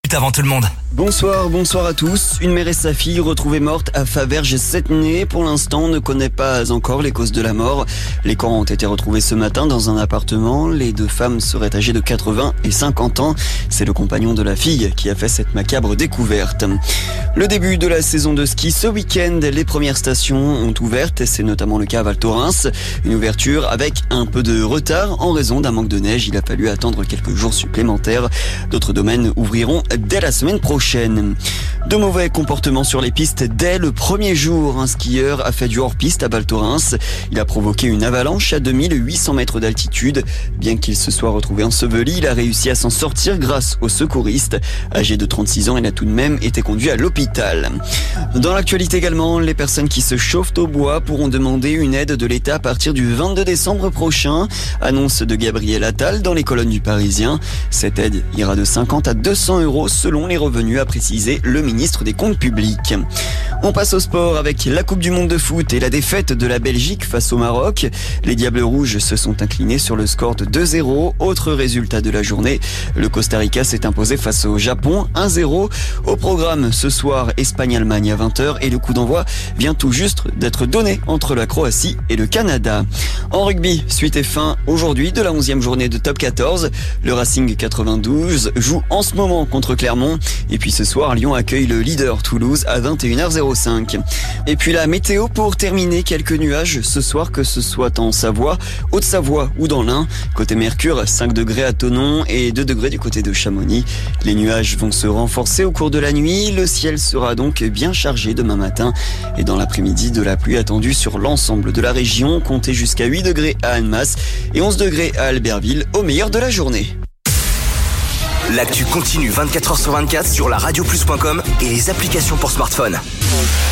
Avant tout le monde. Bonsoir à tous. Une mère et sa fille retrouvées mortes à Faverges cette nuit. Pour l'instant, on ne connaît pas encore les causes de la mort. Les corps ont été retrouvés ce matin dans un appartement. Les deux femmes seraient âgées de 80 et 50 ans. C'est le compagnon de la fille qui a fait cette macabre découverte. Le début de la saison de ski ce week-end, les premières stations ont ouvert. C'est notamment le cas à Val Thorens. Une ouverture avec un peu de retard en raison d'un manque de neige. Il a fallu attendre quelques jours supplémentaires. D'autres domaines ouvriront dès la semaine prochaine. De mauvais comportements sur les pistes dès le premier jour. Un skieur a fait du hors-piste à Val Thorens. Il a provoqué une avalanche à 2800 mètres d'altitude. Bien qu'il se soit retrouvé enseveli, il a réussi à s'en sortir grâce aux secouristes. Âgé de 36 ans, il a tout de même été conduit à l'hôpital. Dans l'actualité également, les personnes qui se chauffent au bois pourront demander une aide de l'État à partir du 22 décembre prochain. Annonce de Gabriel Attal dans les colonnes du Parisien. Cette aide ira de 50 à 200 € selon les revenus, a précisé le ministre des Comptes publics. On passe au sport avec la Coupe du Monde de foot et la défaite de la Belgique face au Maroc. Les Diables Rouges se sont inclinés sur le score de 2-0. Autre résultat de la journée, le Costa Rica s'est imposé face au Japon 1-0. Au programme ce soir, Espagne-Allemagne à 20h et le coup d'envoi vient tout juste d'être donné entre la Croatie et le Canada. En rugby, suite et fin aujourd'hui de la 11e journée de Top 14. Le Racing 92 joue en ce moment contre Clermont. Et puis ce soir, Lyon accueille le leader Toulouse à 21h05. Et puis la météo pour terminer, quelques nuages ce soir, que ce soit en Savoie, Haute-Savoie ou dans l'Ain. Côté Mercure, 5 degrés à Thonon et 2 degrés du côté de Chamonix. Les nuages vont se renforcer au cours de la nuit. Le ciel sera donc bien chargé demain matin. Et dans l'après-midi, de la pluie attendue sur l'ensemble de la région. Comptez jusqu'à 8 degrés à Annemasse et 11 degrés à Albertville au meilleur de la journée. L'actu continue 24h sur 24 sur la radioplus.com et les applications pour smartphone.